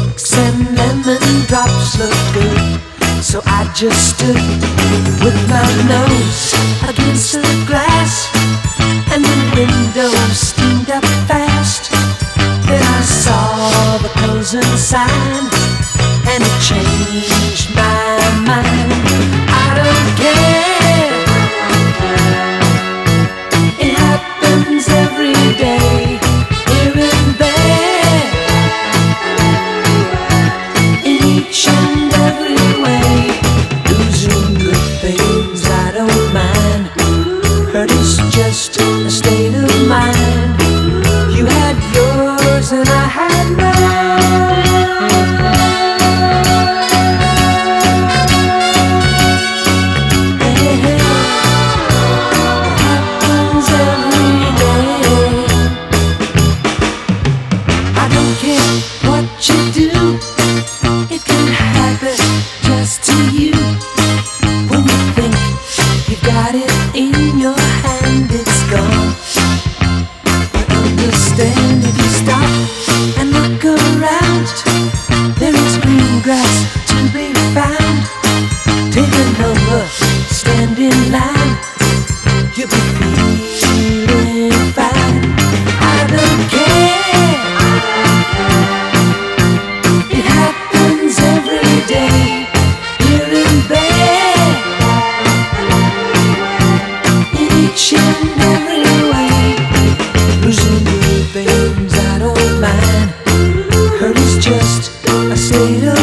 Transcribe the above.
cakes and lemon drops look good. So I just stood with my nose against the glass, and the window steamed up fast. Then I saw the closing sign, and it changed my mind. I don't care, it happens every day, here and there, in each and every way. Losing good things I don't mind, hurt is just a state of mind. You had yours and I had mine. Happens every day. I don't care what you do, it can happen just to you. When you think you've got it in your hand, it's gone. But understand, if you stop and look around, there is green grass to be found. Take a number, stand in line, you'll be feeling fine. I don't care, it happens every day, here and there, in each and every way. Losing good things I don't mind, hurt is just a state of